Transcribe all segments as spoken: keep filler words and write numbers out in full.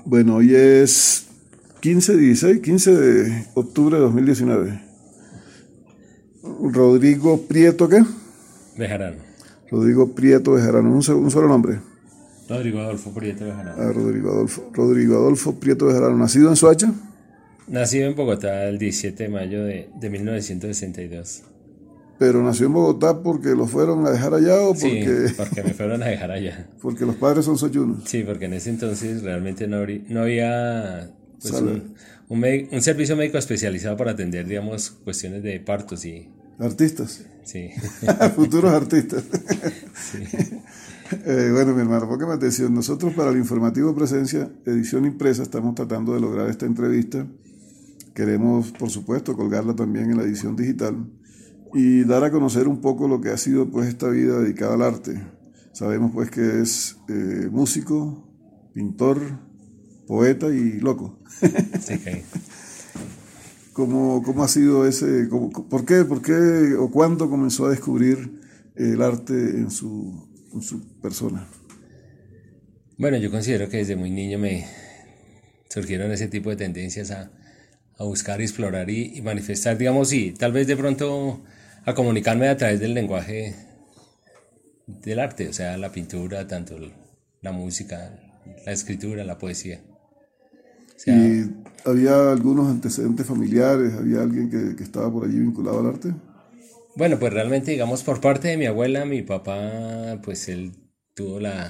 Bueno, hoy es quince, dieciséis, quince de octubre de dos mil diecinueve. Rodrigo Prieto, ¿qué? Bejarano. Rodrigo Prieto Bejarano, un, un solo nombre. Rodrigo Adolfo Prieto Bejarano. Ah, Rodrigo Adolfo, Rodrigo Adolfo Prieto Bejarano, nacido en Soacha. Nacido en Bogotá el diecisiete de mayo de, de mil novecientos sesenta y dos. Pero nació en Bogotá porque lo fueron a dejar allá o porque... Sí, porque me fueron a dejar allá. Porque los padres son sochunos. Sí, porque en ese entonces realmente no, no había pues, un, un, médico, un servicio médico especializado para atender, digamos, cuestiones de partos y... Artistas. Sí. Futuros artistas. Sí. Eh, bueno, mi hermano, póngame atención. Nosotros para el Informativo Presencia, edición impresa, estamos tratando de lograr esta entrevista. Queremos, por supuesto, colgarla también en la edición digital y dar a conocer un poco lo que ha sido pues esta vida dedicada al arte. Sabemos pues que es eh, músico, pintor, poeta y loco. Sí, okay. ¿Cómo, ¿Cómo ha sido ese, cómo, por qué, por qué o cuándo comenzó a descubrir el arte en su, en su persona? Bueno, yo considero que desde muy niño me surgieron ese tipo de tendencias a, a buscar, explorar y, y manifestar, digamos, sí, tal vez de pronto a comunicarme a través del lenguaje del arte, o sea, la pintura, tanto la música, la escritura, la poesía. O sea, ¿y había algunos antecedentes familiares? ¿Había alguien que, que estaba por allí vinculado al arte? Bueno, pues realmente, digamos, por parte de mi abuela, mi papá, pues él tuvo la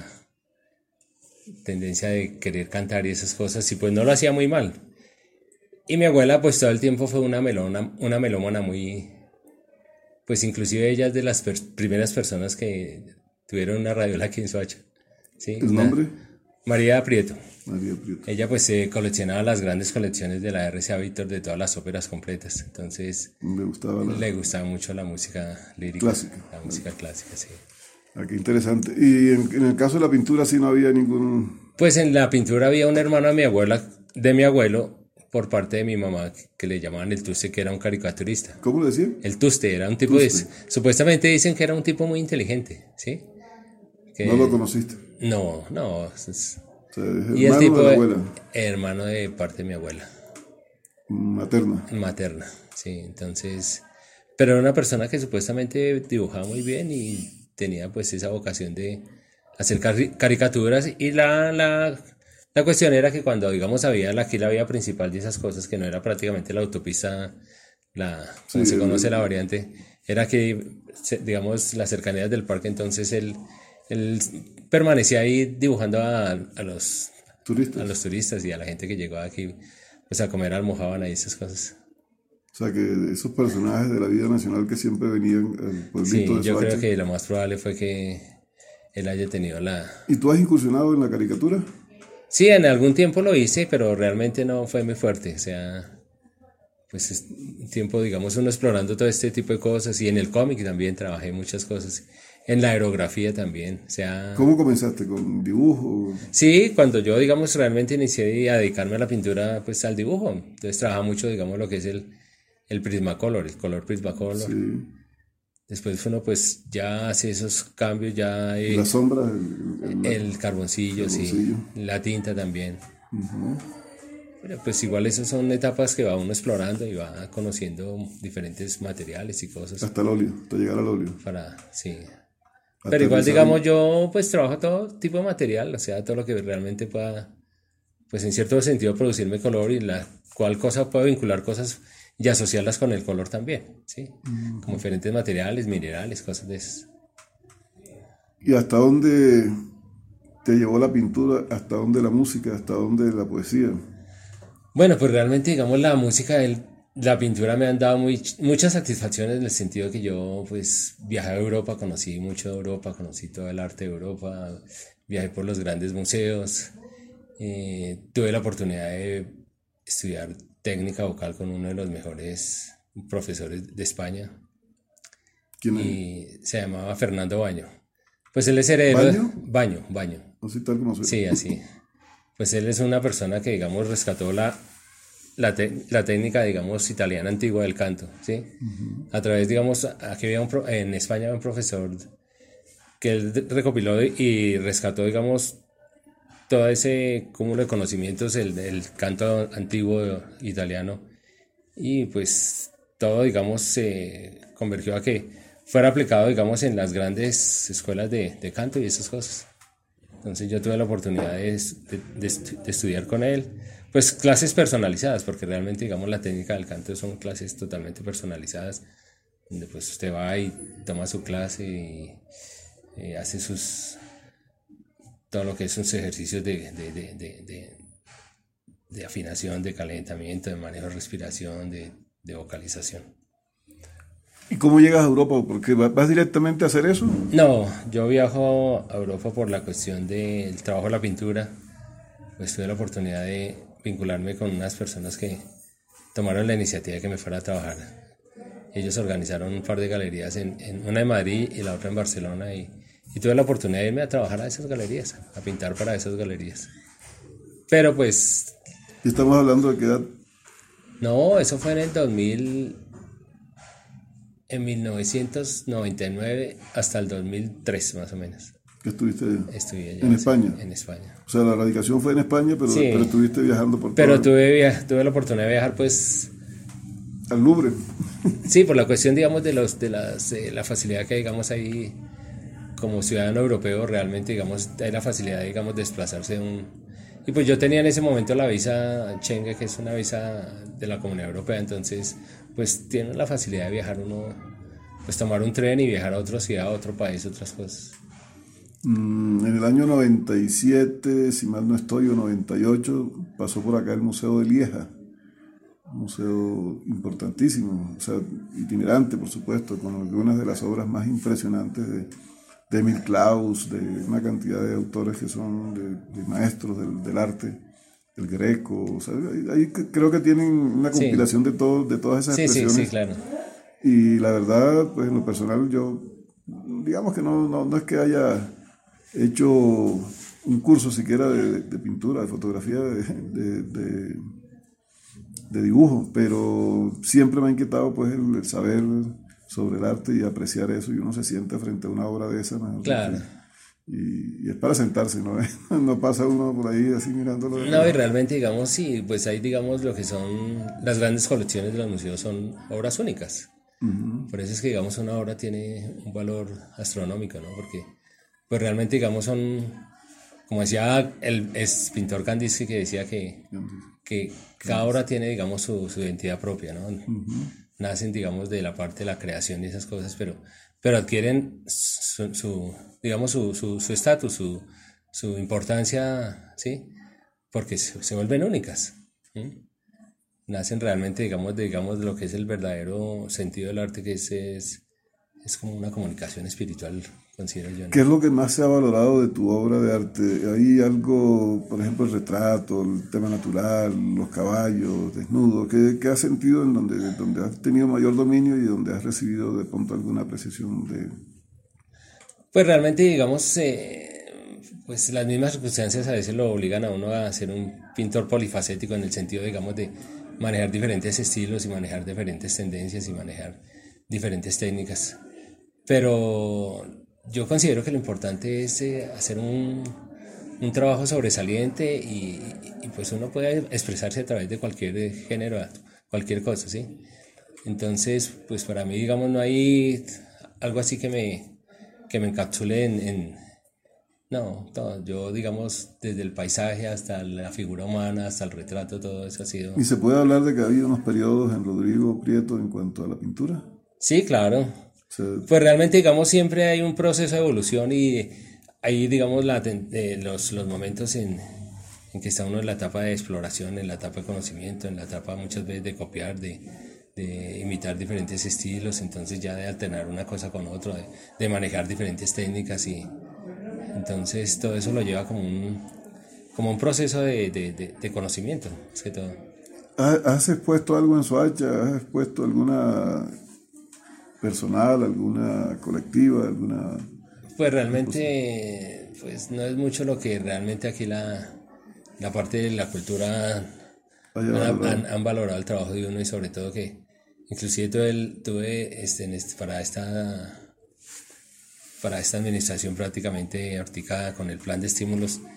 tendencia de querer cantar y esas cosas, y pues no lo hacía muy mal. Y mi abuela, pues todo el tiempo fue una melona, una melómana muy... Pues inclusive ella es de las per- primeras personas que tuvieron una radiola aquí en Soacha. ¿Sí? ¿El Una, nombre? María Prieto. María Prieto. Ella pues eh, coleccionaba las grandes colecciones de la R C A Víctor de todas las óperas completas. Entonces Le gustaba la... le gustaba mucho la música lírica. Clásica. La música clásica, sí. Ah, qué interesante. Y en, en el caso de la pintura sí no había ningún... Pues en la pintura había un hermano de mi abuela, de mi abuelo, por parte de mi mamá, que le llamaban el Tuste, que era un caricaturista. ¿Cómo le decía? El Tuste era un tipo Tuste. de... Supuestamente dicen que era un tipo muy inteligente, ¿sí? Que, No lo conociste. No, no. Es, O sea, es y el hermano tipo de la de, abuela. hermano de parte de mi abuela. Materna. Materna, sí. Entonces... Pero era una persona que supuestamente dibujaba muy bien y tenía pues esa vocación de hacer cari- caricaturas y la... la La cuestión era que cuando, digamos, había la, aquí la vía principal de esas cosas, que no era prácticamente la autopista, la, como Sí, se conoce el- la variante, era que, se- digamos, las cercanías del parque, entonces él, él permanecía ahí dibujando a, a, los, Turistas. a los turistas y a la gente que llegaba aquí pues, a comer almojábana y esas cosas. O sea, que esos personajes de la vida nacional que siempre venían al pueblito Sí, de yo Soacha. creo que lo más probable fue que él haya tenido la... ¿Y tú has incursionado en la caricatura? Sí, en algún tiempo lo hice, pero realmente no fue muy fuerte. O sea, pues es un tiempo, digamos, uno explorando todo este tipo de cosas. Y en el cómic también trabajé muchas cosas. En la aerografía también. O sea, ¿Cómo comenzaste? ¿Con dibujo? sí, cuando yo, digamos, realmente inicié a dedicarme a la pintura, pues al dibujo. Entonces trabajaba mucho, digamos, lo que es el, el Prismacolor, el color Prismacolor. Sí. Después uno, pues ya hace esos cambios, ya... eh, La sombra, el, el- el carboncillo, carboncillo. sí. La tinta también. Ujú. Pero pues igual esas son etapas que va uno explorando y va conociendo diferentes materiales y cosas Hasta el óleo, hasta llegar al óleo. para, sí. Hasta Pero igual, rizar- digamos, yo pues trabajo todo tipo de material, o sea, todo lo que realmente pueda, pues en cierto sentido producirme color y la cual cosa puedo vincular cosas y asociarlas con el color también, ¿sí? Como diferentes materiales, minerales, cosas de esas. ¿Y hasta dónde te llevó la pintura? ¿Hasta dónde la música? ¿Hasta dónde la poesía? Bueno, pues realmente, digamos, la música, el- la pintura me han dado muy, muchas satisfacciones en el sentido que yo, pues, viajé a Europa, conocí mucho de Europa, conocí todo el arte de Europa, viajé por los grandes museos, eh, tuve la oportunidad de estudiar técnica vocal con uno de los mejores profesores de España ¿Quién es? y se llamaba Fernando Baño. Pues él es heredero... ¿Baño? Baño, Baño. Así tal como suena. Sí, así. Pues él es una persona que, digamos, rescató la, la, te- la técnica, digamos, italiana antigua del canto, ¿sí? A través, digamos, aquí había un pro- en España había un profesor que él de- recopiló y rescató, digamos, todo ese cúmulo de conocimientos, el, el canto antiguo italiano, y pues todo, digamos, se convergió a que fuera aplicado, digamos, en las grandes escuelas de, de canto y esas cosas. Entonces yo tuve la oportunidad de, de, de, de estudiar con él, pues clases personalizadas, porque realmente, digamos, la técnica del canto son clases totalmente personalizadas, donde pues usted va y toma su clase y, y hace sus, todo lo que es sus ejercicios de, de, de, de, de, de afinación, de calentamiento, de manejo de respiración, de, de vocalización. ¿Y cómo llegas a Europa? ¿Porque vas directamente a hacer eso? No, yo viajo a Europa por la cuestión del trabajo de la pintura. Pues tuve la oportunidad de vincularme con unas personas que tomaron la iniciativa de que me fuera a trabajar. Ellos organizaron un par de galerías, en, en una en Madrid y la otra en Barcelona, y, y tuve la oportunidad de irme a trabajar a esas galerías, a pintar para esas galerías. Pero pues... ¿Y estamos hablando de qué edad? No, eso fue en el dos mil... En mil novecientos noventa y nueve hasta el dos mil tres, más o menos. ¿Qué estuviste allá? Estuve allá. ¿En España? En España. O sea, la radicación fue en España, pero, sí, pero estuviste viajando por todo. Pero tuve, via tuve la oportunidad de viajar, pues... Al Louvre. Sí, por la cuestión, digamos, de, los, de, las, de la facilidad que, digamos, ahí, como ciudadano europeo, realmente, digamos, hay la facilidad, digamos, de desplazarse de un... Y pues yo tenía en ese momento la visa Schengen, que es una visa de la Comunidad Europea, entonces, pues, tiene la facilidad de viajar uno, pues, tomar un tren y viajar a otra ciudad, a otro país, otras cosas. Mm, en el año noventa y siete, si mal no estoy, o noventa y ocho, pasó por acá el Museo de Lieja. Un museo importantísimo, o sea, itinerante, por supuesto, con algunas de las obras más impresionantes de, de Emil Klaus, de una cantidad de autores que son de, de maestros del, del arte, el Greco, o sea, ahí, ahí creo que tienen una compilación sí. de, todo, de todas esas sí, expresiones. Sí, sí, claro. Y la verdad, pues en lo personal yo, digamos que no, no, no es que haya hecho un curso siquiera de, de, de pintura, de fotografía, de... de, de de dibujo, pero siempre me ha inquietado pues el, el saber sobre el arte y apreciar eso, y uno se sienta frente a una obra de esa, mejor claro. y, y es para sentarse, ¿no? No pasa uno por ahí así mirándolo. No, y realmente, digamos, sí, pues ahí, digamos, lo que son las grandes colecciones de los museos son obras únicas. Uh-huh. Por eso es que, digamos, una obra tiene un valor astronómico, ¿no? Porque, pues realmente, digamos, son, como decía el es pintor Kandinsky, que decía que, que cada obra tiene, digamos, su, su identidad propia, ¿no? Uh-huh. Nacen, digamos, de la parte de la creación y esas cosas, pero, pero adquieren su, su digamos, su su, su estatus, su, su importancia, ¿sí? Porque se, se vuelven únicas. ¿Sí? Nacen realmente, digamos, de digamos, lo que es el verdadero sentido del arte, que es, es, es como una comunicación espiritual, considero yo, ¿no? ¿Qué es lo que más se ha valorado de tu obra de arte? ¿Hay algo, por ejemplo, el retrato, el tema natural, los caballos, desnudos? ¿Qué, qué has sentido en donde, donde has tenido mayor dominio y donde has recibido de pronto alguna apreciación de...? Pues realmente, digamos, eh, pues las mismas circunstancias a veces lo obligan a uno a ser un pintor polifacético, en el sentido, digamos, de manejar diferentes estilos y manejar diferentes tendencias y manejar diferentes técnicas. Pero yo considero que lo importante es eh, hacer un, un trabajo sobresaliente y, y pues uno puede expresarse a través de cualquier género, cualquier cosa, ¿sí? Entonces, pues para mí, digamos, no hay algo así que me, que me encapsule en... en no, todo, yo, digamos, desde el paisaje hasta la figura humana, hasta el retrato, todo eso ha sido... ¿Y se puede hablar de que ha habido unos periodos en Rodrigo Prieto en cuanto a la pintura? Sí, claro. O sea, pues realmente, digamos, siempre hay un proceso de evolución, y hay, digamos, la, eh, los, los momentos en, en que está uno en la etapa de exploración, en la etapa de conocimiento, en la etapa muchas veces de copiar, de, de imitar diferentes estilos, entonces ya de alternar una cosa con otra, de, de manejar diferentes técnicas, y entonces todo eso lo lleva como un, como un proceso de, de, de, de conocimiento, es que todo. ¿Has expuesto algo en Soacha? ¿Has expuesto alguna personal, alguna colectiva, alguna...? Pues realmente, pues no es mucho lo que realmente aquí la, la parte de la cultura han, han, han valorado el trabajo de uno, y sobre todo que inclusive tuve, tuve este, en este, para esta para esta administración prácticamente ahorita con el plan de estímulos,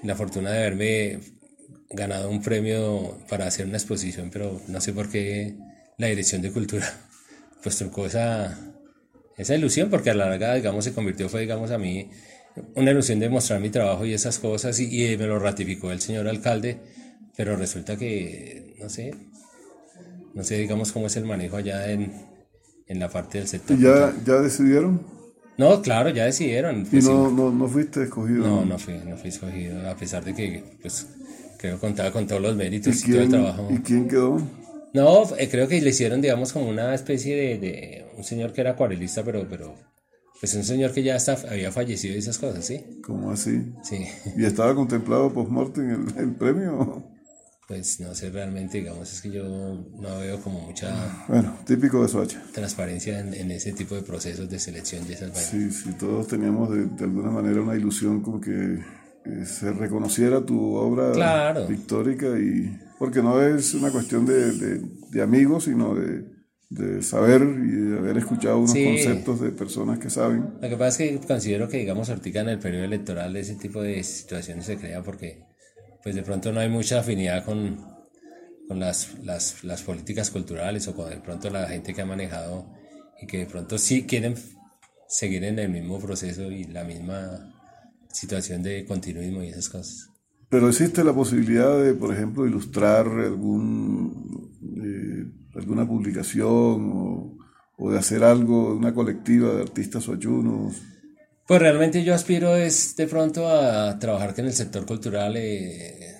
la fortuna de haberme ganado un premio para hacer una exposición, pero no sé por qué la Dirección de Cultura pues truncó esa, esa ilusión, porque a la larga, digamos, se convirtió, fue, digamos, a mí una ilusión de mostrar mi trabajo y esas cosas, y, y me lo ratificó el señor alcalde, pero resulta que, no sé, no sé, digamos, cómo es el manejo allá en, en la parte del sector. ¿Y ya, ya decidieron? No, claro, ya decidieron. Pues, ¿y no, sí. no, no fuiste escogido? No, no fui, no fui escogido, a pesar de que, pues, creo que contaba con todos los méritos ¿Y y, todo el quién, trabajo. ¿y quién quedó? No, eh, creo que le hicieron, digamos, como una especie de, de un señor que era acuarelista, pero, pero, pues un señor que ya hasta había fallecido y esas cosas, ¿sí? ¿Cómo así? Sí. ¿Y estaba contemplado post-mortem el, el premio? Pues no sé realmente, digamos, es que yo no veo como mucha Bueno, típico de Soacha. transparencia en, en ese tipo de procesos de selección y esas vainas. Sí, sí, todos teníamos de, de alguna manera una ilusión como que eh, se reconociera tu obra Claro. pictórica, y porque no es una cuestión de, de, de amigos, sino de, de saber y de haber escuchado unos Sí. conceptos de personas que saben. Lo que pasa es que considero que, digamos, ahorita en el periodo electoral ese tipo de situaciones se crea porque pues de pronto no hay mucha afinidad con, con las, las, las políticas culturales, o con de pronto la gente que ha manejado y que de pronto sí quieren seguir en el mismo proceso y la misma situación de continuismo y esas cosas. Pero existe la posibilidad de, por ejemplo, ilustrar algún, eh, alguna publicación o, o de hacer algo, una colectiva de artistas soachunos. Pues realmente yo aspiro es de pronto a trabajar en el sector cultural, eh,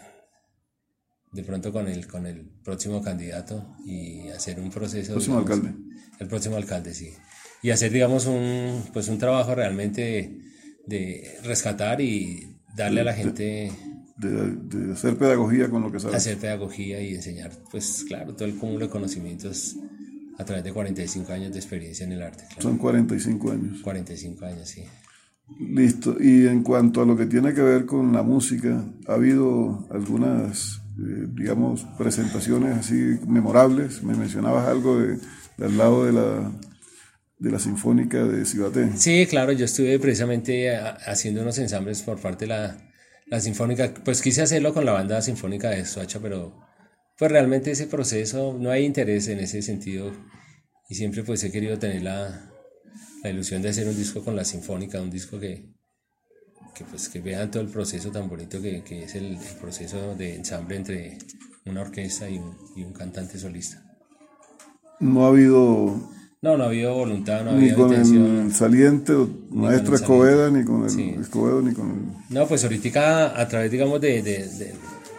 de pronto con el, con el próximo candidato, y hacer un proceso. Próximo digamos, alcalde. El próximo alcalde, sí. Y hacer, digamos, un, pues un trabajo realmente de, de rescatar y darle de, a la gente... De, de, de hacer pedagogía con lo que sabes. Hacer pedagogía y enseñar, pues claro, todo el cúmulo de conocimientos a través de cuarenta y cinco años de experiencia en el arte. Claro. Son cuarenta y cinco años. cuarenta y cinco años, sí. Listo. Y en cuanto a lo que tiene que ver con la música, ¿ha habido algunas, eh, digamos, presentaciones así memorables? Me mencionabas algo de, de al lado de la, de la Sinfónica de Cibaté. Sí, claro, yo estuve precisamente a, haciendo unos ensambles por parte de la, la Sinfónica. Pues quise hacerlo con la banda sinfónica de Soacha, pero pues realmente ese proceso, no hay interés en ese sentido, y siempre pues he querido tener la... la ilusión de hacer un disco con la Sinfónica, un disco que, que, pues, que vean todo el proceso tan bonito que, que es el, el proceso de ensamble entre una orquesta y un, y un cantante solista. No ha habido... No, no ha habido voluntad, no ha ni habido con intención. El saliente, maestro el Escobedo, ni con el sí. Escobedo, ni con el... No, pues ahorita a través, digamos, de, de, de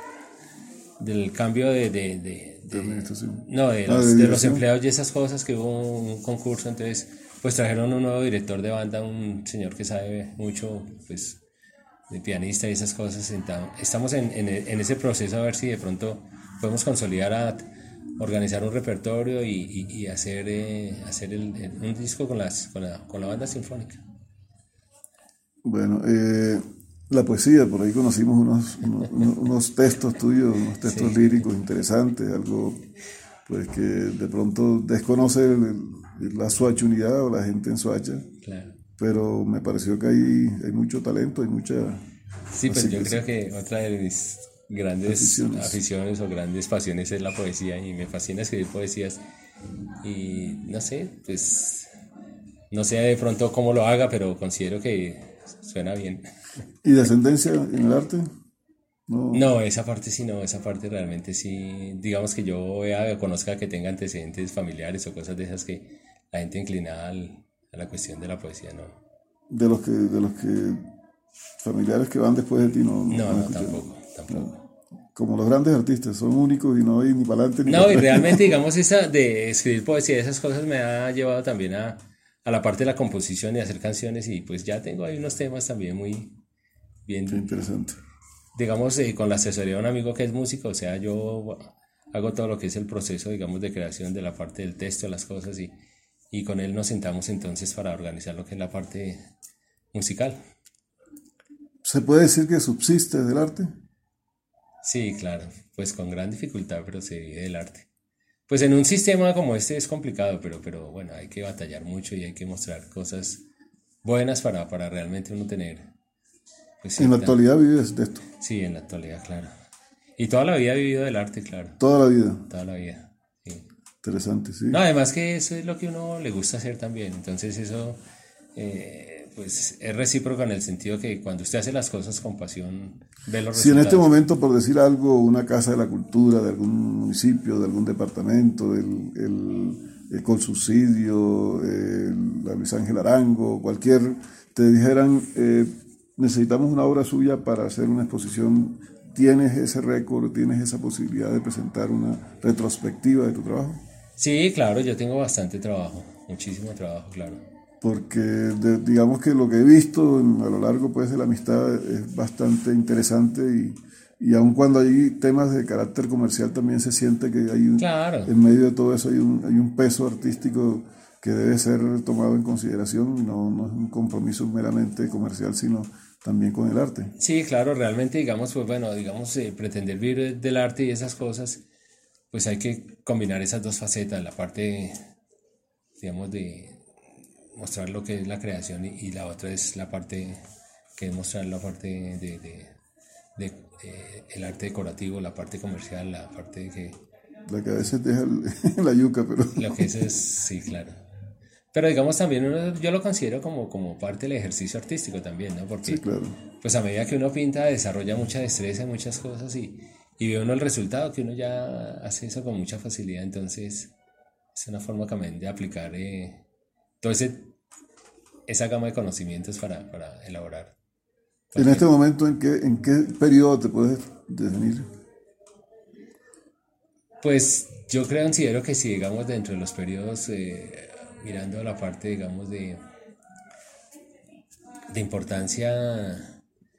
del cambio de... de, de, de, de no, de los, ah, de, de los empleados y esas cosas, que hubo un concurso, entonces... pues trajeron un nuevo director de banda, un señor que sabe mucho, pues, de pianista y esas cosas. Estamos en, en, en ese proceso a ver si de pronto podemos consolidar, a organizar un repertorio y, y, y hacer, eh, hacer el, el, un disco con, las, con, la, con la banda sinfónica. Bueno, eh, la poesía, por ahí conocimos unos, unos, unos textos tuyos, unos textos sí. líricos interesantes, algo pues que de pronto desconoce el, la soachunidad o la gente en Soacha, claro. Pero me pareció que hay, hay mucho talento, hay mucha... Sí, pues yo que creo sí. que otra de mis grandes aficiones. aficiones o grandes pasiones es la poesía, y me fascina escribir poesías, y no sé, pues no sé de pronto cómo lo haga, pero considero que suena bien. ¿Y descendencia en el arte? No. no, esa parte sí, no, esa parte realmente sí, digamos que yo vea, conozca, que tenga antecedentes familiares o cosas de esas, que la gente inclinada al, a la cuestión de la poesía, no. De los que, de los que familiares que van después de ti, no. No, no, no tampoco, tampoco. No. Como los grandes artistas, son únicos y no hay ni para adelante ni no, para atrás. No, y realmente, digamos, esa de escribir poesía, esas cosas me ha llevado también a, a la parte de la composición y hacer canciones, y pues ya tengo ahí unos temas también muy bien. Qué interesante. Digamos, eh, con la asesoría de un amigo que es músico, o sea, yo hago todo lo que es el proceso, digamos, de creación de la parte del texto, las cosas, y, y con él nos sentamos entonces para organizar lo que es la parte musical. ¿Se puede decir que subsiste del arte? Sí, claro, pues con gran dificultad, pero se vive del arte. Pues en un sistema como este es complicado, pero, pero bueno, hay que batallar mucho y hay que mostrar cosas buenas para, para realmente uno tener Pues sí, ¿En la claro. actualidad vives de esto? Sí, en la actualidad, claro. Y toda la vida he vivido del arte, claro. Toda la vida. Toda la vida. Sí. Interesante, sí. No, además que eso es lo que uno le gusta hacer también. Entonces eso eh, pues es recíproco en el sentido que cuando usted hace las cosas con pasión, ve los Si en este resultados. momento, por decir algo, una casa de la cultura de algún municipio, de algún departamento, el, el, el Colsubsidio, el- la Luis Ángel Arango, cualquier, te dijeran, eh, necesitamos una obra suya para hacer una exposición, ¿tienes ese récord, tienes esa posibilidad de presentar una retrospectiva de tu trabajo? Sí, claro, yo tengo bastante trabajo, muchísimo trabajo, claro. Porque de- digamos que lo que he visto en- a lo largo pues, de la amistad es bastante interesante y, y aun cuando hay temas de carácter comercial también se siente que hay un- Claro, en medio de todo eso hay un, hay un peso artístico que debe ser tomado en consideración y no, no es un compromiso meramente comercial sino también con el arte. sí, claro, realmente digamos, pues bueno, digamos, eh, pretender vivir del arte y esas cosas, pues hay que combinar esas dos facetas, la parte, digamos, de mostrar lo que es la creación y, y la otra es la parte que es mostrar la parte de, de, de, de el arte decorativo, la parte comercial, la parte que La que a veces deja el- la yuca, pero lo que es es sí, claro. Pero digamos también uno- yo lo considero como, como parte del ejercicio artístico también, ¿no? sí, Porque claro. pues a medida que uno pinta desarrolla mucha destreza en muchas cosas y, y ve uno el resultado que uno ya hace eso con mucha facilidad, entonces es una forma también de aplicar eh, todo ese, esa gama de conocimientos para, para elaborar En este cualquier. momento, ¿en qué, en qué periodo te puedes definir? Pues yo creo, considero que si digamos dentro de los periodos, eh, mirando la parte digamos de, de importancia,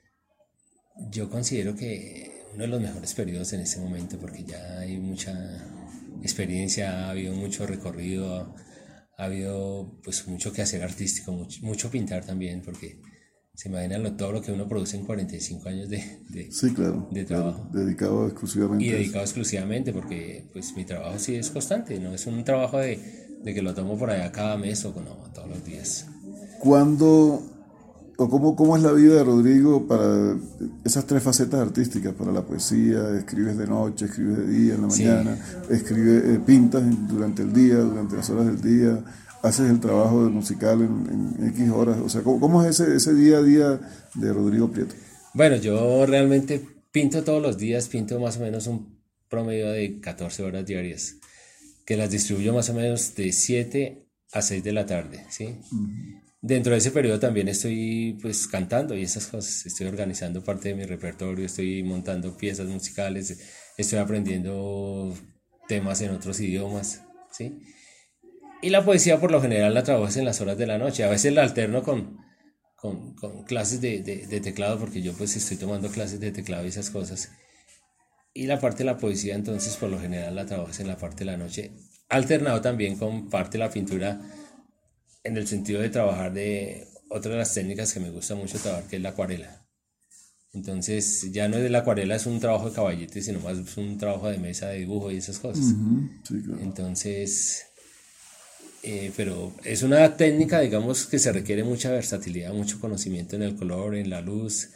yo considero que uno de los mejores periodos en este momento porque ya hay mucha experiencia, ha habido mucho recorrido, ha, ha habido pues mucho que hacer artístico, mucho, mucho pintar también porque se imaginan lo- todo lo que uno produce en cuarenta y cinco años de, de, Sí, claro, de claro, trabajo. dedicado Y exclusivamente a eso. dedicado exclusivamente porque pues mi trabajo sí es constante, no es un trabajo de, de que lo tomo por allá cada mes o no, todos los días. ¿Cuándo o cómo, cómo es la vida de Rodrigo para esas tres facetas artísticas, para la poesía? Escribes de noche, escribes de día, en la Sí, mañana, escribes, eh, pintas en- durante el día, durante las horas del día, haces el trabajo de musical en, en X horas. O sea, ¿cómo, cómo es ese, ese día a día de Rodrigo Prieto? bueno, yo realmente pinto todos los días, pinto más o menos un promedio de catorce horas diarias, que las distribuyo más o menos de siete a seis de la tarde, ¿sí? Dentro de ese periodo también estoy pues cantando y esas cosas, estoy organizando parte de mi repertorio, estoy montando piezas musicales, estoy aprendiendo temas en otros idiomas, ¿sí? Y la poesía por lo general la trabajo en las horas de la noche, a veces la alterno con, con, con clases de, de, de teclado porque yo pues estoy tomando clases de teclado y esas cosas. Y la parte de la poesía entonces por lo general la trabajo en la parte de la noche, alternado también con parte de la pintura en el sentido de trabajar de otra de las técnicas que me gusta mucho trabajar, que es la acuarela. Entonces, ya no es de la acuarela, es un trabajo de caballete, sino más es un trabajo de mesa, de dibujo y esas cosas. Ujú, sí, claro. Entonces, eh, pero es una técnica, digamos, que se requiere mucha versatilidad, mucho conocimiento en el color, en la luz,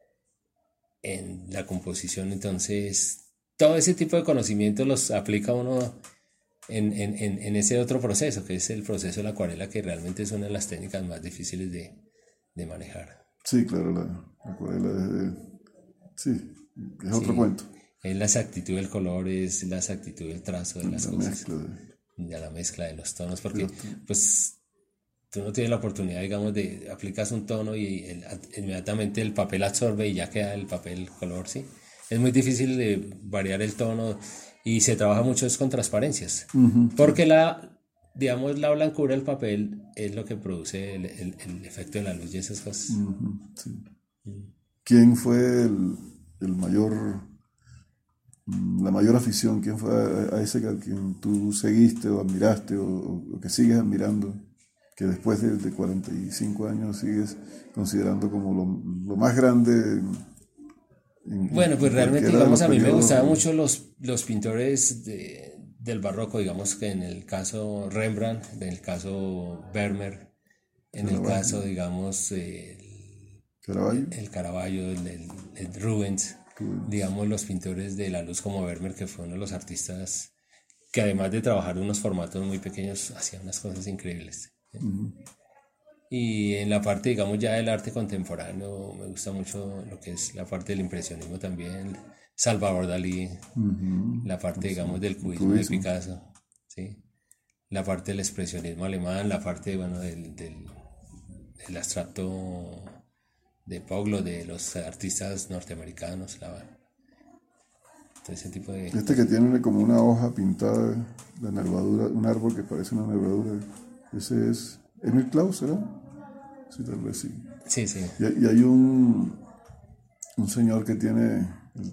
en la composición. Entonces, todo ese tipo de conocimientos los aplica uno en, en, en, en ese otro proceso, que es el proceso de la acuarela, que realmente es una de las técnicas más difíciles de, de manejar. Sí, claro, la, la acuarela es, de- sí, es otro Sí, cuento. es la exactitud del color, es la exactitud del trazo de las La cosas, mezcla de, de la mezcla de los tonos, de porque los- pues tú no tienes la oportunidad, digamos, de aplicas un tono y el- inmediatamente el papel absorbe y ya queda el papel color, ¿sí? Es muy difícil de variar el tono y se trabaja mucho es con transparencias, porque la, digamos, la blancura del papel es lo que produce el, el- el efecto de la luz y esas cosas. Ujú, sí. ¿Quién fue el, el mayor, mm, la mayor afición? ¿Quién fue a, a ese a quien tú seguiste o admiraste o, o- o que sigues admirando? Que después de, de cuarenta y cinco años sigues considerando como lo, lo más grande en, en- Bueno, pues en realmente, cualquiera de digamos, los a mí me gustaban periodos. mucho los, los pintores de- del barroco, digamos que en el caso Rembrandt, en el caso Vermeer, De en la el caso, Wagner, digamos, eh, Caravaggio. El, el Caravaggio, el, el, el Rubens, Rubens, digamos los pintores de la luz como Vermeer, que fue uno de los artistas que además de trabajar unos formatos muy pequeños, hacía unas cosas increíbles. Uh-huh. Y en la parte, digamos, ya del arte contemporáneo, me gusta mucho lo que es la parte del impresionismo también, Salvador Dalí, uh-huh. la parte, digamos, del cubismo, cubismo. de Picasso, ¿sí? La parte del expresionismo alemán, la parte, bueno, del, del, del abstracto de Poglo, de los artistas norteamericanos, la, todo ese tipo de... Este que tiene como una hoja pintada, la nervadura, un árbol que parece una nervadura, ese es Emil Klaus, ¿será? Sí, tal vez sí. Sí, sí. Y, y hay un, un señor que tiene, el,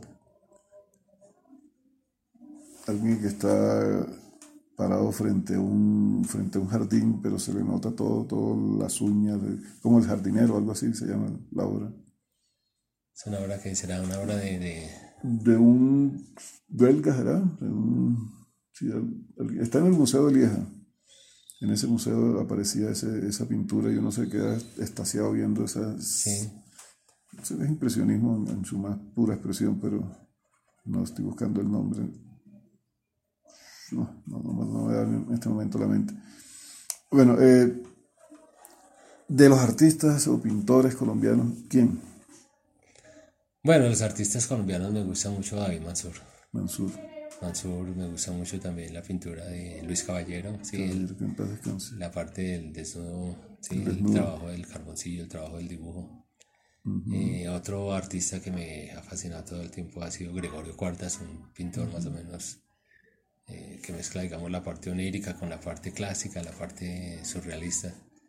alguien que está parado frente a un frente a un jardín, pero se le nota todo, todo las uñas, de, como el jardinero, algo así se llama la obra. Es una obra que será una obra de... de... de un belga, ¿será? De un, sí, está en el Museo de Lieja. En ese museo aparecía ese, esa pintura y uno se queda extasiado viendo esas... Sí. Es impresionismo en, en su más pura expresión, pero no estoy buscando el nombre. No, no, no, no me da en este momento la mente. Bueno, eh, de los artistas o pintores colombianos, ¿quién? Bueno, los artistas colombianos me gusta mucho David Mansur. Mansur. Mansur, me gusta mucho también la pintura de Luis Caballero, sí, el, la parte del desnudo, sí, el, el trabajo del carboncillo, el trabajo del dibujo. Uh-huh. Eh, otro artista que me ha fascinado todo el tiempo ha sido Gregorio Cuartas, un pintor uh-huh. más o menos eh, que mezcla, digamos, la parte onírica con la parte clásica, la parte surrealista.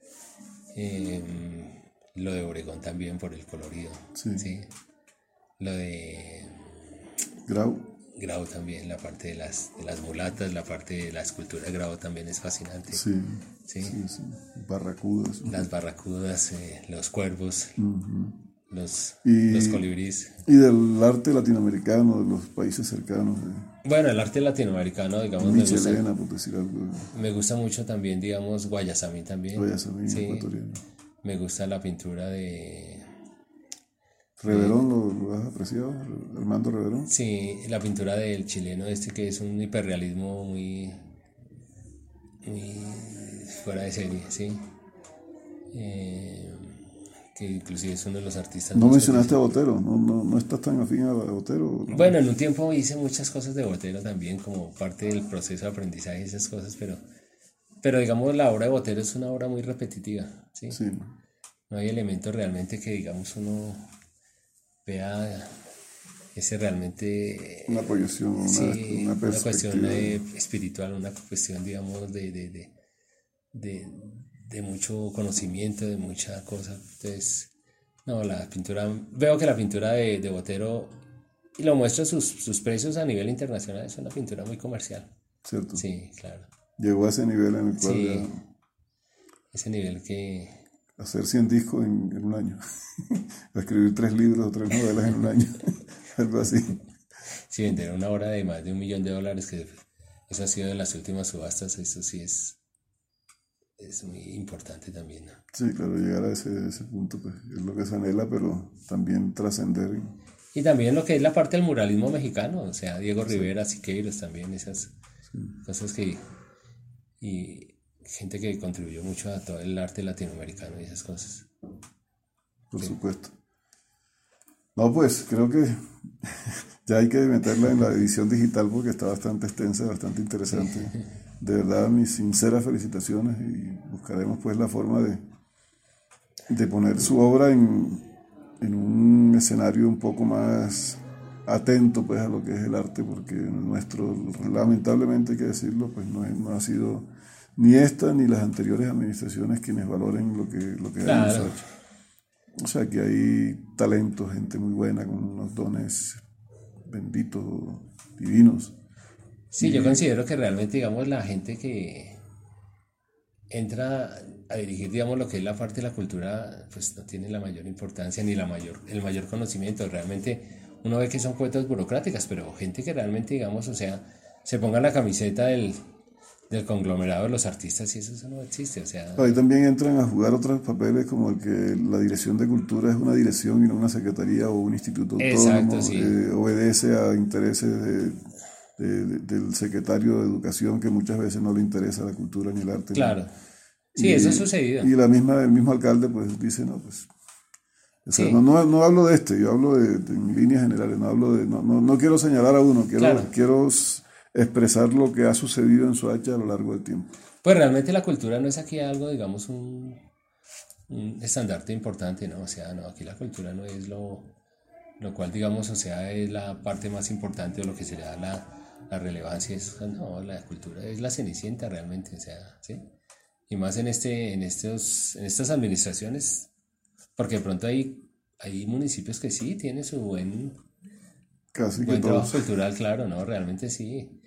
Eh, lo de Obregón también por el colorido, sí. ¿sí? Lo de Grau. Grau también, la parte de las, de las mulatas, la parte de la escultura de Grau también es fascinante. Sí, sí, sí. sí. Barracudas. Las barracudas, eh, los cuervos, uh-huh. los, y, los colibríes. Y del arte latinoamericano, de los países cercanos. De... Bueno, el arte latinoamericano, digamos, me gusta, Elena, por decir algo. Me gusta mucho también, digamos, Guayasamín también. Guayasamín, sí. ecuatoriano. Me gusta la pintura de... ¿Reverón lo, lo has apreciado? ¿Armando Reverón? Sí, la pintura del chileno este que es un hiperrealismo muy, muy fuera de serie, ¿sí? Eh, que inclusive es uno de los artistas... No mencionaste a Botero, ¿no, no, no estás tan afín a Botero? ¿No? Bueno, en un tiempo hice muchas cosas de Botero también como parte del proceso de aprendizaje y esas cosas, pero, pero digamos la obra de Botero es una obra muy repetitiva, ¿sí? Sí. No hay elementos realmente que digamos uno... vea ese realmente una proyección, una, sí, una, una cuestión eh, espiritual, una cuestión digamos de de, de, de de mucho conocimiento, de mucha cosa. Entonces, no, la pintura, veo que la pintura de, de Botero, y lo muestra sus, sus precios a nivel internacional, es una pintura muy comercial. ¿Cierto? Sí, claro. Llegó a ese nivel en el cual sí, ya... ese nivel que... hacer cien discos en, en un año, a escribir tres libros o tres novelas en un año, algo así. Sí, vender una obra de más de un millón de dólares, que eso ha sido de las últimas subastas, eso sí es, es muy importante también, ¿no? Sí, claro, llegar a ese, ese punto pues, es lo que se anhela, pero también trascender. Y también lo que es la parte del muralismo mexicano, o sea, Diego sí. Rivera, Siqueiros también, esas sí. cosas que... y gente que contribuyó mucho a todo el arte latinoamericano y esas cosas. Por sí. supuesto. No, pues creo que ya hay que meterla en la edición digital porque está bastante extensa, bastante interesante. Sí. De verdad, mis sinceras felicitaciones y buscaremos pues la forma de, de poner su obra en, en un escenario un poco más atento pues a lo que es el arte, porque nuestro, lamentablemente hay que decirlo, pues no, es, no ha sido ni esta ni las anteriores administraciones quienes valoren lo que, lo que claro. hemos hecho. O sea que hay talento, gente muy buena con unos dones benditos, divinos. Sí, y, yo considero que realmente, digamos, la gente que entra a dirigir, digamos, lo que es la parte de la cultura, pues no tiene la mayor importancia ni la mayor, el mayor conocimiento. Realmente uno ve que son cuentas burocráticas, pero gente que realmente, digamos, o sea, se ponga la camiseta del, del conglomerado de los artistas y eso, eso no existe, o sea... Ahí también entran a jugar otros papeles como el que la Dirección de Cultura es una dirección y no una secretaría o un instituto Exacto, autónomo, sí. eh, obedece a intereses de, de- de- del secretario de Educación que muchas veces no le interesa la cultura ni el arte. ni- Claro. Sí, eso ha Y, sucedido. y la misma, el mismo alcalde pues dice, no, pues... O sea, no, Sí, no, no hablo de este, yo hablo de, de en líneas generales, no hablo de, no, no, no quiero señalar a uno, quiero, claro. quiero s- expresar lo que ha sucedido en Soacha a lo largo del tiempo. Pues realmente la cultura no es aquí algo, digamos, un, un estandarte importante, ¿no? O sea, no, aquí la cultura no es lo, lo cual, digamos, o sea, es la parte más importante de lo que será la, la relevancia. Es, no, la cultura es la cenicienta realmente, o sea, ¿sí? Y más en, este, en, estos, en estas administraciones, porque de pronto hay, hay municipios que sí tienen su buen, Casi que buen trabajo todos. cultural, claro, ¿no? Realmente sí.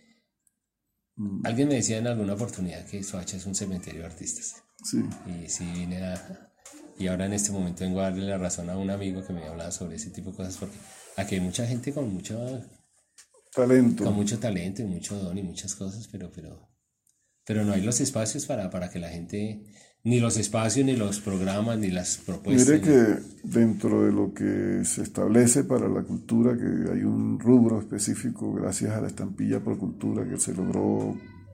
Mm, Alguien me decía en alguna oportunidad que Soacha es un cementerio de artistas. sí. Y sí vine a... Y ahora en este momento vengo a darle la razón a un amigo que me hablaba sobre ese tipo de cosas, porque aquí hay mucha gente con mucho, Talento. con mucho talento y mucho don y muchas cosas, pero, pero, pero no hay los espacios para, para que la gente, ni los espacios, ni los programas, ni las Mire propuestas, ni... que dentro de lo que se establece para la cultura, que hay un rubro específico gracias a la estampilla por cultura que se logró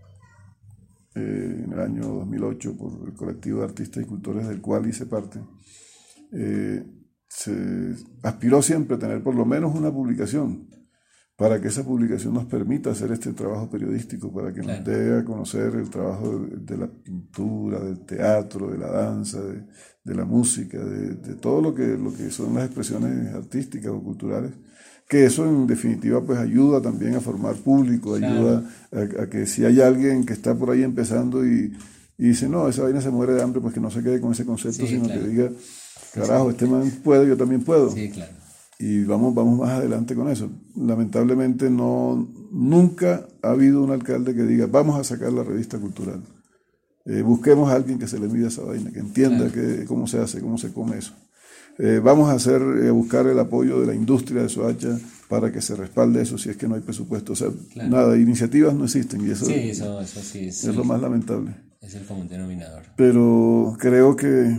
eh, en el año dos mil ocho por el colectivo de artistas y cultores del cual hice parte, eh, se aspiró siempre a tener por lo menos una publicación para que esa publicación nos permita hacer este trabajo periodístico, para que nos Claro, dé a conocer el trabajo de, de la pintura, del teatro, de la danza, de, de la música, de, de todo lo que, lo que son las expresiones artísticas o culturales, que eso en definitiva pues ayuda también a formar público, claro, ayuda a, a que si hay alguien que está por ahí empezando y, y dice, no, esa vaina se muere de hambre, pues que no se quede con ese concepto, sí, sino que claro, diga, sí, carajo, sí, este man puede, yo también puedo sí, claro, y vamos, vamos más adelante con eso. Lamentablemente no, nunca ha habido un alcalde que diga, vamos a sacar la revista cultural. Eh, busquemos a alguien que se le mida esa vaina, que entienda claro, que, cómo se hace, cómo se come eso. Eh, vamos a hacer, eh, buscar el apoyo de la industria de Soacha para que se respalde eso si es que no hay presupuesto. O sea, claro. nada, iniciativas no existen y eso Sí, eso, eso sí es es lo el, más lamentable. es el común denominador. Pero creo que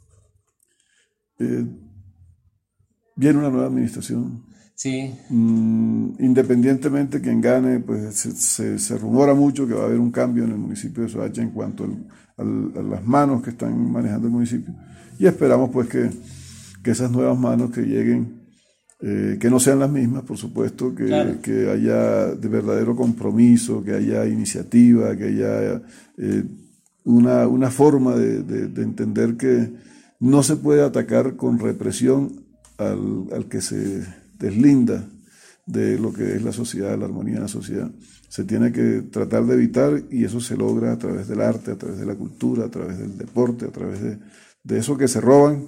eh, viene una nueva administración. Sí, Mm, independientemente quien gane, pues se, se, se rumora mucho que va a haber un cambio en el municipio de Soacha en cuanto al, al, a las manos que están manejando el municipio. Y esperamos pues que, que esas nuevas manos que lleguen, eh, que no sean las mismas, por supuesto, que, claro, que haya de verdadero compromiso, que haya iniciativa, que haya eh, una, una forma de, de, de entender que no se puede atacar con represión al, al que se deslinda de lo que es la sociedad, la armonía en la sociedad. Se tiene que tratar de evitar y eso se logra a través del arte, a través de la cultura, a través del deporte, a través de, de eso que se roban,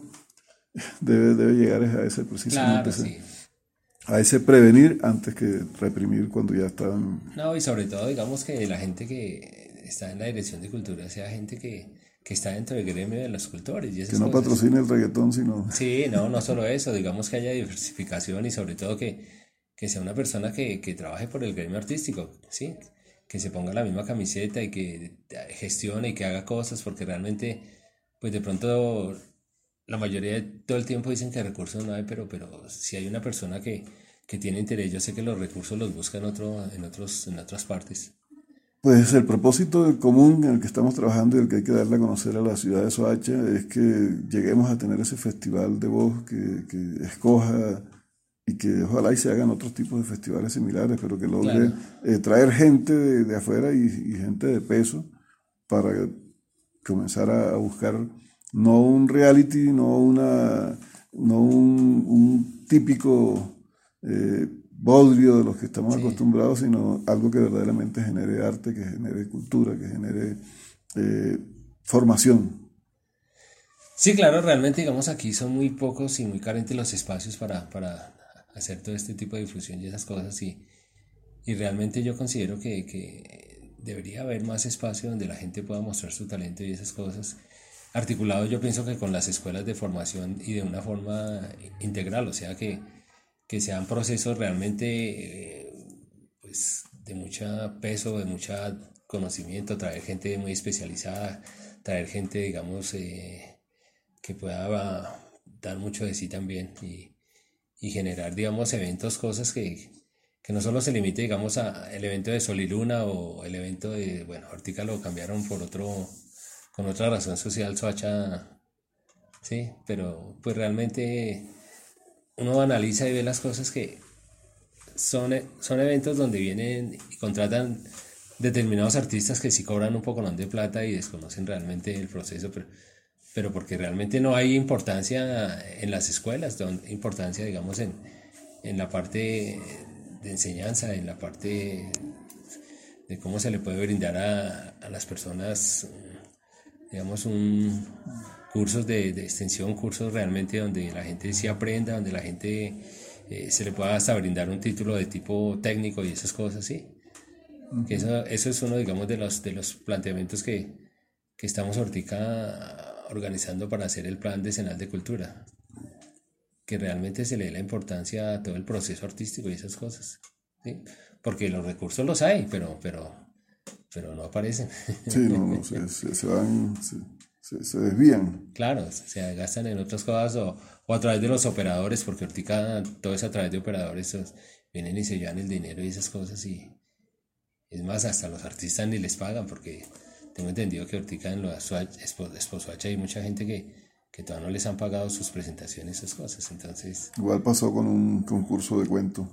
debe, debe llegar a ese precisamente claro, ese, sí. a ese prevenir antes que reprimir cuando ya están, No, y sobre todo, digamos que la gente que está en la dirección de cultura sea gente que, que está dentro del gremio de los cultores y que esas no cosas. patrocine el reggaetón, sino Sí, no, no solo eso, digamos que haya diversificación y sobre todo que, que sea una persona que, que trabaje por el gremio artístico, ¿sí? Que se ponga la misma camiseta y que gestione y que haga cosas, porque realmente, pues de pronto, la mayoría de todo el tiempo dicen que recursos no hay, pero, pero si hay una persona que, que tiene interés, yo sé que los recursos los busca en, otro, en, otros, en otras partes. pues el propósito común en el que estamos trabajando y el que hay que darle a conocer a la ciudad de Soacha es que lleguemos a tener ese festival de voz que, que escoja y que ojalá y se hagan otros tipos de festivales similares, pero que logre Claro, eh, traer gente de, de afuera y, y gente de peso para comenzar a, a buscar no un reality, no, una, no un, un típico eh, bodrio de los que estamos sí. acostumbrados, sino algo que verdaderamente genere arte, que genere cultura, que genere eh, formación. Sí, claro, realmente digamos aquí son muy pocos y muy carentes los espacios para, para hacer todo este tipo de difusión y esas cosas y, y realmente yo considero que, que debería haber más espacio donde la gente pueda mostrar su talento y esas cosas. Articulado yo pienso que con las escuelas de formación y de una forma integral, o sea que, que sean procesos realmente eh, pues de mucho peso, de mucha conocimiento, traer gente muy especializada, traer gente, digamos, eh, que pueda dar mucho de sí también y, y generar, digamos, eventos, cosas que, que no solo se limite, digamos, a el evento de Sol y Luna o el evento de, bueno, ahorita lo cambiaron por otro, con otra razón social, Soacha, sí, pero pues realmente uno analiza y ve las cosas que son, son eventos donde vienen y contratan determinados artistas que sí cobran un poco de plata y desconocen realmente el proceso, pero, pero porque realmente no hay importancia en las escuelas, donde importancia, digamos, en, en la parte de enseñanza, en la parte de cómo se le puede brindar a, a las personas, digamos, un cursos de, de extensión, cursos realmente donde la gente sí aprenda, donde la gente eh, se le pueda hasta brindar un título de tipo técnico y esas cosas, ¿sí? Uh-huh. Que eso, eso es uno, digamos, de los, de los planteamientos que, que estamos ahorita organizando para hacer el plan decenal de cultura. Que realmente se le dé la importancia a todo el proceso artístico y esas cosas, ¿sí? Porque los recursos los hay, pero, pero, pero no aparecen. Sí, no, no se, se, se van... Se... Se, se desvían. Claro, se gastan en otras cosas o, o a través de los operadores, porque ahorita todo es a través de operadores, vienen y se llevan el dinero y esas cosas y es más, hasta los artistas ni les pagan porque tengo entendido que ahorita en los Exposuacha hay mucha gente que, que todavía no les han pagado sus presentaciones, esas cosas, entonces... Igual pasó con un concurso de cuento,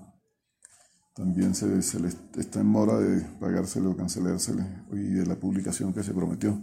también se, se les está en mora de pagársele o cancelársele y de la publicación que se prometió.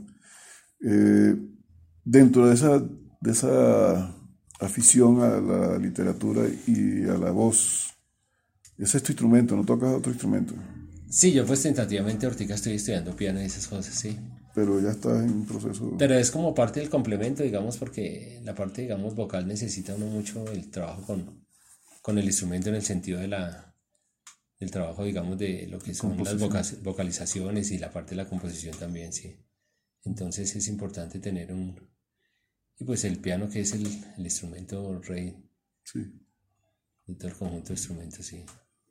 Eh, dentro de esa, de esa afición a la literatura y a la voz, ese es tu instrumento, ¿no tocas otro instrumento? Sí, yo pues tentativamente ahorita estoy estudiando piano y esas cosas, sí. Pero ya estás en proceso... Pero es como parte del complemento, digamos, porque la parte, digamos, vocal necesita uno mucho el trabajo con, con el instrumento en el sentido de la del trabajo, digamos, de lo que son las voca- vocalizaciones y la parte de la composición también, sí. Entonces es importante tener un... Y pues el piano, que es el, el instrumento rey, sí, de todo el conjunto de instrumentos, sí.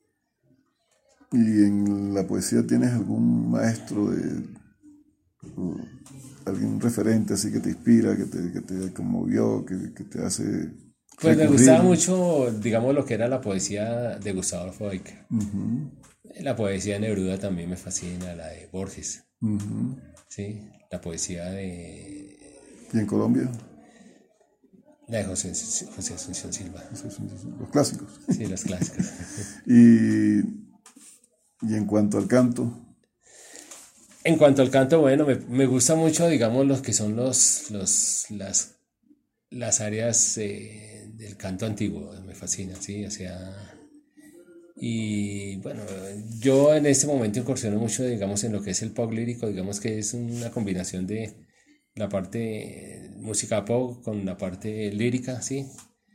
¿Y en la poesía tienes algún maestro, de o algún referente así que te inspira, que te, que te conmovió, que, que te hace... Pues recurrir? Me gustaba mucho, digamos, lo que era la poesía de Gustavo Adolfo Bécquer. Uh-huh. La poesía de Neruda también me fascina, la de Borges. Uh-huh. Sí, la poesía de... ¿Y en Colombia? La de José, José Asunción Silva. Los clásicos. Sí, los clásicos. y, y en cuanto al canto... En cuanto al canto, bueno, me, me gusta mucho, digamos, los que son los, los, las, las áreas eh, del canto antiguo, me fascina, ¿sí? O sea... Y bueno, yo en este momento incursiono mucho, digamos, en lo que es el pop lírico, digamos que es una combinación de la parte música pop con la parte lírica, ¿sí?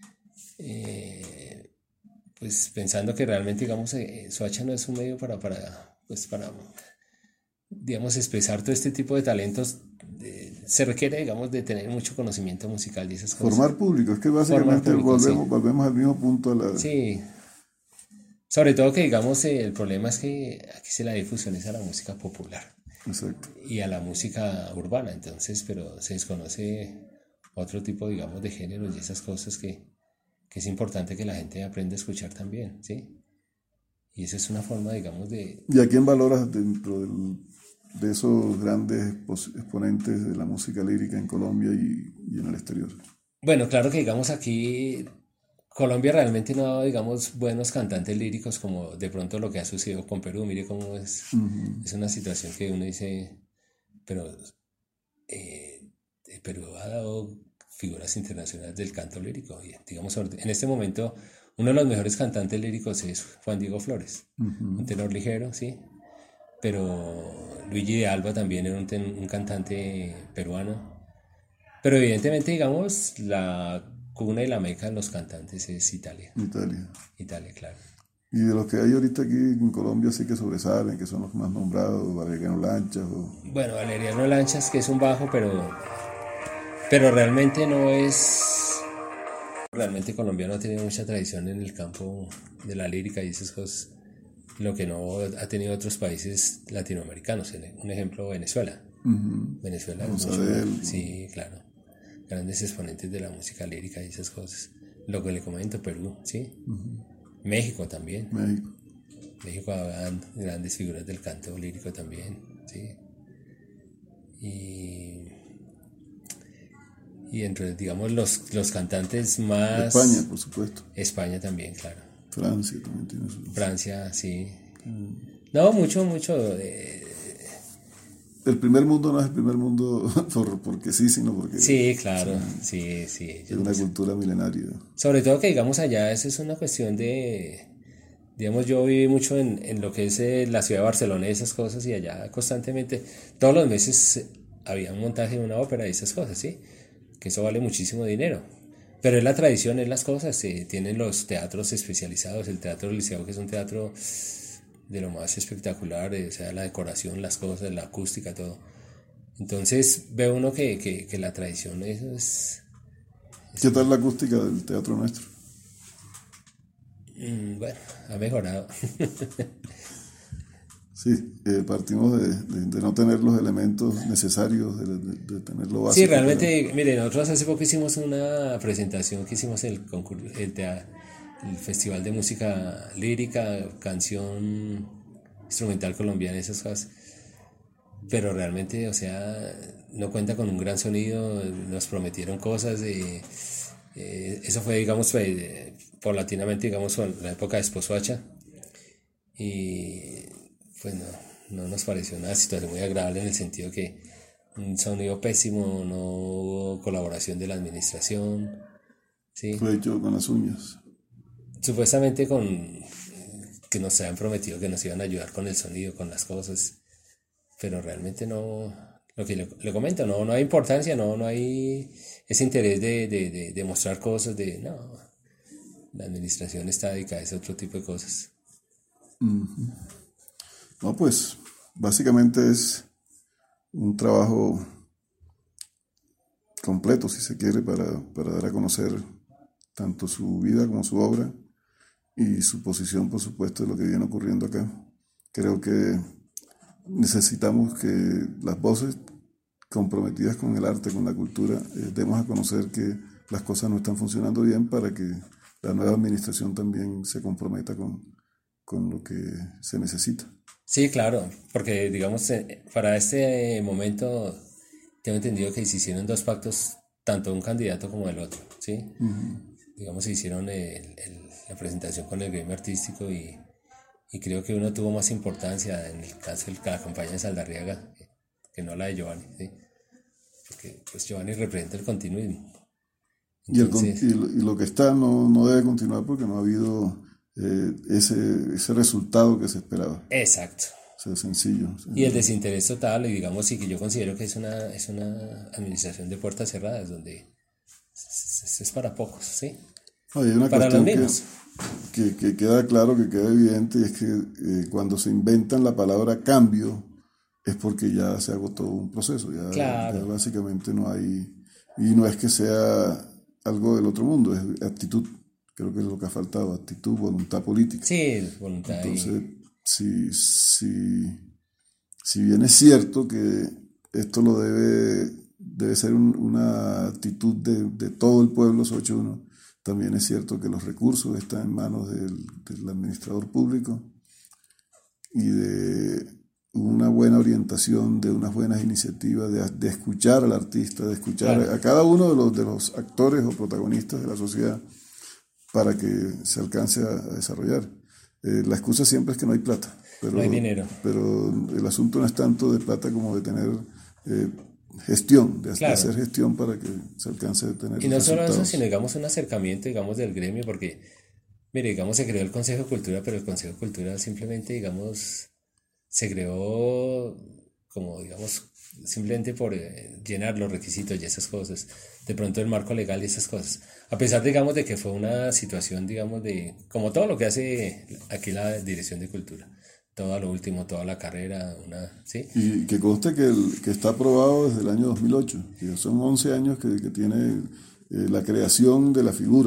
Eh, pues pensando que realmente, digamos, eh, Soacha no es un medio para, para, pues para, digamos, expresar todo este tipo de talentos. De, se requiere, digamos, de tener mucho conocimiento musical y esas cosas. Formar público, es que básicamente público, volvemos, sí. volvemos al mismo punto. A la... Sí. Sobre todo que, digamos, eh, el problema es que aquí se la difusión es a la música popular. Exacto. Y a la música urbana, entonces, pero se desconoce otro tipo, digamos, de géneros y esas cosas que, que es importante que la gente aprenda a escuchar también, ¿sí? Y esa es una forma, digamos, de... ¿Y a quién valoras dentro del, de esos grandes exponentes de la música lírica en Colombia y, y en el exterior? Bueno, claro que, digamos, aquí... Colombia realmente no ha dado, digamos, buenos cantantes líricos como de pronto lo que ha sucedido con Perú. Mire cómo es, uh-huh. Es una situación que uno dice, pero eh, Perú ha dado figuras internacionales del canto lírico. Y, digamos, en este momento, uno de los mejores cantantes líricos es Juan Diego Flores, uh-huh. Un tenor ligero, sí. Pero Luigi de Alba también era un, ten, un cantante peruano. Pero evidentemente, digamos, la... Una y la meca de los cantantes es Italia. Italia. Italia, claro. Y de los que hay ahorita aquí en Colombia sí que sobresalen, que son los más nombrados, Valeriano Lanchas o... Bueno, Valeriano Lanchas, que es un bajo, pero pero realmente no es... Realmente Colombia no tiene mucha tradición en el campo de la lírica y esas cosas. lo que no ha tenido otros países latinoamericanos. Un ejemplo, Venezuela. Uh-huh. Venezuela es mucho, él, sí, claro. Grandes exponentes de la música lírica y esas cosas. Lo que le comento, Perú, ¿sí? Uh-huh. México también. México. México había grandes figuras del canto lírico también, ¿sí? Y, y entre, digamos, los, los cantantes más... España, por supuesto. España también, claro. Francia también tiene su... Francia, sí. Mm. No, mucho, mucho... Eh... El primer mundo no es el primer mundo por, porque sí, sino porque... Sí, claro, son, sí, sí. Es una cultura milenaria. Sobre todo que, digamos, allá eso es una cuestión de... Digamos, yo viví mucho en, en lo que es eh, la ciudad de Barcelona y esas cosas, y allá constantemente, todos los meses eh, había un montaje de una ópera y esas cosas, ¿sí? Que eso vale muchísimo dinero. Pero es la tradición, es las cosas, eh, tienen los teatros especializados, el Teatro del Liceo, que es un teatro de lo más espectacular, eh, o sea, la decoración, las cosas, la acústica, todo. Entonces ve uno que, que, que la tradición eso es, es... ¿Qué tal la acústica del teatro nuestro? Bueno, ha mejorado. Sí, eh, partimos de, de, de no tener los elementos necesarios, de, de, de tener lo básico. Sí, realmente, para... mire, nosotros hace poco hicimos una presentación que hicimos el concurso, el, el Festival de Música Lírica, Canción Instrumental Colombiana, esas cosas. Pero realmente, o sea, no cuenta con un gran sonido, nos prometieron cosas de... Eh, eso fue, digamos, fue, paulatinamente, digamos, en la época de Esposuacha, y pues no, no nos pareció una situación muy agradable en el sentido que un sonido pésimo, no hubo colaboración de la administración, ¿sí? Fue hecho con las uñas. Supuestamente con que nos habían prometido que nos iban a ayudar con el sonido, con las cosas, pero realmente no... Lo que le, le comento, no, no hay importancia, no, no hay ese interés de, de, de, de mostrar cosas, de no, la administración está dedicada a ese otro tipo de cosas. Uh-huh. No, pues básicamente es un trabajo completo, si se quiere, para, para dar a conocer tanto su vida como su obra y su posición, por supuesto, de lo que viene ocurriendo acá. Creo que necesitamos que las voces comprometidas con el arte, con la cultura, eh, demos a conocer que las cosas no están funcionando bien para que la nueva administración también se comprometa con, con lo que se necesita. Sí, claro, porque digamos, para este momento tengo entendido que se hicieron dos pactos, tanto un candidato como el otro, ¿sí? Uh-huh. Digamos, se hicieron el, el, la presentación con el gremio artístico y Y creo que uno tuvo más importancia en el caso de la campaña de Saldarriaga que, que no la de Giovanni, ¿sí? Porque pues Giovanni representa el continuismo. Entonces, y, el, y, lo, y lo que está no, no debe continuar porque no ha habido eh, ese, ese resultado que se esperaba. Exacto. O sea, sencillo, sencillo. Y el desinterés total, y digamos, sí que yo considero que es una, es una administración de puertas cerradas, donde es, es, es para pocos, ¿sí? No, hay una para los mismos. Que, que, que queda claro, que queda evidente, y es que eh, cuando se inventan la palabra cambio es porque ya se agotó un proceso, ya, claro. ya básicamente no hay, y no es que sea algo del otro mundo, es actitud, creo que es lo que ha faltado, actitud, voluntad política. Sí, voluntad. Entonces, y... si, si, si bien es cierto que esto lo debe, debe ser un, una actitud de, de todo el pueblo sochuno, también es cierto que los recursos están en manos del, del administrador público y de una buena orientación, de unas buenas iniciativas, de, de escuchar al artista, de escuchar claro. a, a cada uno de los, de los actores o protagonistas de la sociedad para que se alcance a, a desarrollar. Eh, la excusa siempre es que no hay plata. Pero, no hay dinero. Pero el asunto no es tanto de plata como de tener... Eh, gestión, de claro. hacer gestión para que se alcance a tener y no resultados. Solo eso, sino digamos un acercamiento, digamos, del gremio, porque, mire, digamos, se creó el Consejo de Cultura, pero el Consejo de Cultura simplemente, digamos, se creó como, digamos, simplemente por eh, llenar los requisitos y esas cosas, de pronto el marco legal y esas cosas, a pesar, digamos, de que fue una situación, digamos, de, como todo lo que hace aquí la Dirección de Cultura, todo a lo último, toda la carrera, una, ¿sí? Y que conste que, el, que está aprobado desde el año dos mil ocho, que son once años que, que tiene eh, la creación de la figura,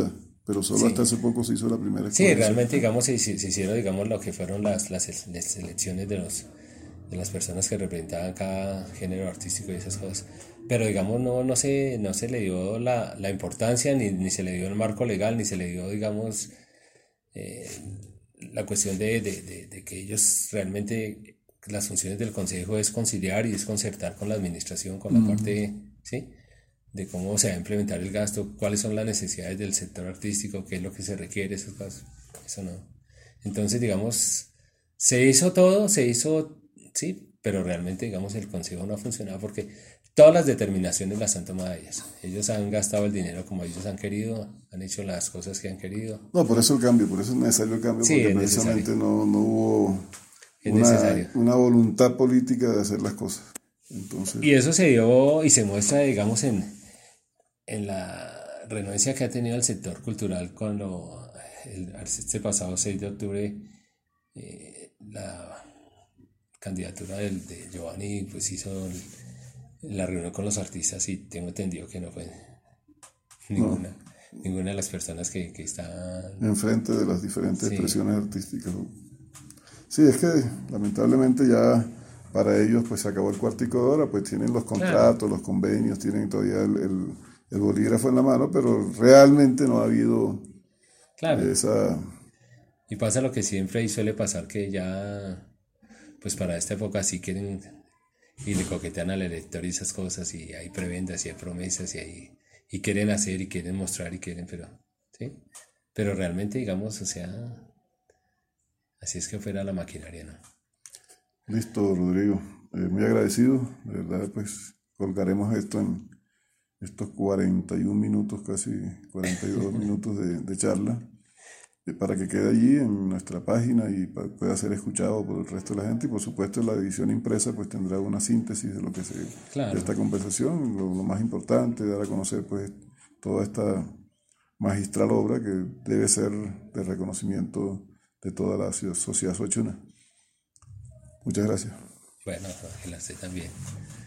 pero solo Sí. hasta hace poco se hizo la primera Sí, exposición. realmente, digamos, se, se- se hicieron, digamos, lo que fueron las, las, es- las selecciones de los de las personas que representaban cada género artístico y esas cosas. Pero, digamos, no, no se, no se le dio la, la importancia, ni, ni se le dio el marco legal, ni se le dio, digamos, eh, la cuestión de, de, de, de que ellos realmente, las funciones del consejo es conciliar y es concertar con la administración, con la Mm. parte, ¿sí? De cómo se va a implementar el gasto, cuáles son las necesidades del sector artístico, qué es lo que se requiere, esas cosas. Eso no. Entonces, digamos, se hizo todo, se hizo, sí, pero realmente, digamos, el consejo no ha funcionado porque todas las determinaciones las han tomado ellos. Ellos han gastado el dinero como ellos han querido, han hecho las cosas que han querido. No, por eso el cambio, por eso es necesario el cambio, Sí, porque es precisamente necesario. no, no hubo Es una, necesario. una voluntad política de hacer las cosas. Entonces, Y eso se dio y se muestra, digamos, en, en la renuencia que ha tenido el sector cultural cuando el, este pasado seis de octubre eh, la candidatura del, de Giovanni pues hizo el- la reunión con los artistas y tengo entendido que no fue ninguna, ninguna de las personas que, que están... enfrente de las diferentes Sí. expresiones artísticas. Sí, es que lamentablemente ya para ellos pues se acabó el cuartico de hora, pues tienen los contratos, los convenios, tienen todavía el, el, el bolígrafo en la mano, pero realmente no ha habido Claro, esa... y pasa lo que siempre y suele pasar que ya pues para esta época sí quieren y le coquetean al elector y esas cosas y hay prebendas y hay promesas y hay y quieren hacer y quieren mostrar y quieren, pero sí, pero realmente digamos, o sea, así es que fuera la maquinaria, ¿no? Listo, Rodrigo. Eh, muy agradecido, de verdad, pues colgaremos esto en estos cuarenta y un minutos, casi cuarenta y dos minutos de, de charla, eh, para que quede allí en nuestra página y pa- pueda ser escuchado por el resto de la gente. Y por supuesto la edición impresa pues tendrá una síntesis de lo que se, de Claro, esta conversación, lo, lo más importante, dar a conocer pues toda esta magistral obra que debe ser de reconocimiento de toda la sociedad sochuna. Muchas gracias. bueno, Ángela, usted también.